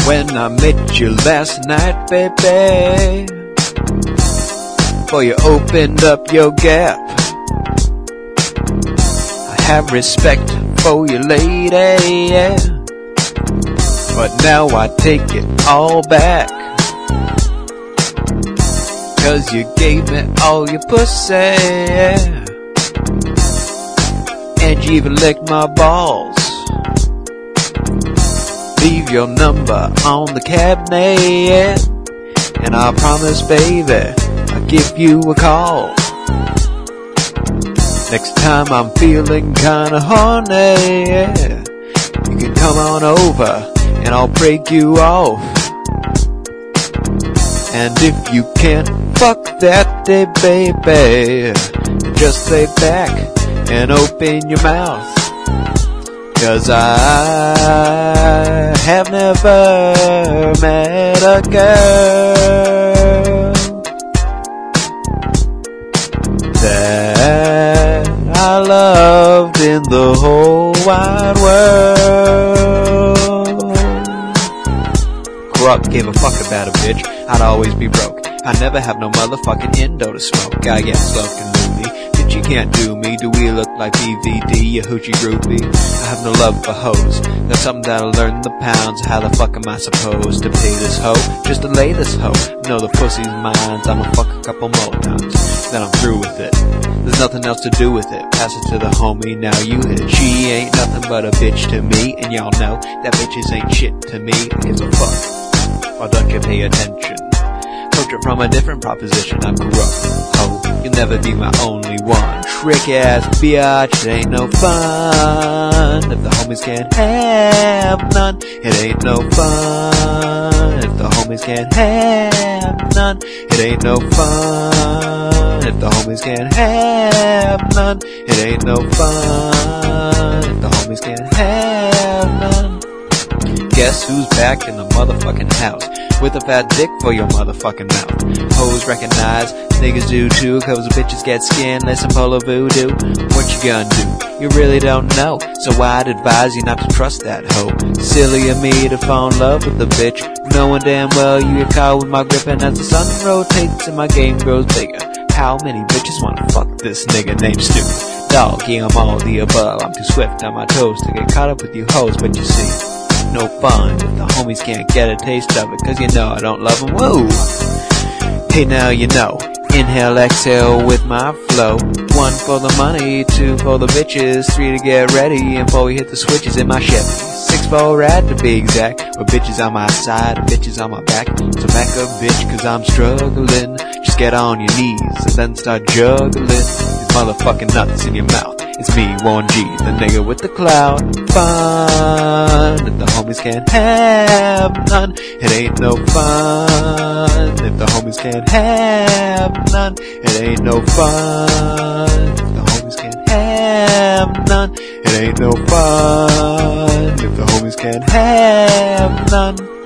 when I met you last night, baby. Before you opened up your gap, I have respect for you, lady, yeah. But now I take it all back, 'cause you gave me all your pussy, yeah. And you even licked my balls. Leave your number on the cabinet, and I promise, baby, I'll give you a call next time I'm feeling kinda horny, yeah. You can come on over and I'll break you off. And if you can't fuck that day, baby, just lay back and open your mouth, 'cause I have never met a girl that I loved in the whole wide world. Corrupt, gave a fuck about a bitch, I'd always be broke. I never have no motherfucking endo to smoke. I get slow and moody. Bitch, you can't do me. Do we look like DVD, a hoochie groupie? I have no love for hoes. That's something that'll learn the pounds. How the fuck am I supposed to pay this hoe? Just to lay this hoe. No, the pussy's mine. I'ma fuck a couple more times, then I'm through with it. There's nothing else to do with it. Pass it to the homie, now you hit. She ain't nothing but a bitch to me, and y'all know that bitches ain't shit to me. Who gives a fuck? Why don't you pay attention? Approach it from a different proposition. I'm corrupt, ho. You'll never be my only one. Trick ass biatch, it ain't no fun if the homies can't have none. It ain't no fun if the homies can't have none. It ain't no fun if the homies can't have none. It ain't no fun if the homies can't have none. Guess who's back in the motherfucking house with a fat dick for your motherfucking mouth? Hoes recognize, niggas do too, 'cause the bitches get skinless and full of voodoo. What you gonna do? You really don't know, so I'd advise you not to trust that hoe. Silly of me to fall in love with the bitch, knowing damn well you get caught with my grip. And as the sun rotates and my game grows bigger, how many bitches wanna fuck this nigga named Stu? Dog, yeah, I'm all the above. I'm too swift on my toes to get caught up with you hoes, but you see, no fun if the homies can't get a taste of it, 'cause you know I don't love them. Whoa. Hey, now you know. Inhale, exhale with my flow. 1 for the money, 2 for the bitches, 3 to get ready, and 4 we hit the switches in my Chevy. 6 for a ride to be exact, with bitches on my side and bitches on my back. So back up, bitch, 'cause I'm struggling. Just get on your knees and then start juggling these motherfucking nuts in your mouth. It's me, Warren G, the nigga with the cloud. Fun if the homies can't have none. It ain't no fun if the homies can't have none. It ain't no fun if the homies can't have none. It ain't no fun if the homies can't have none.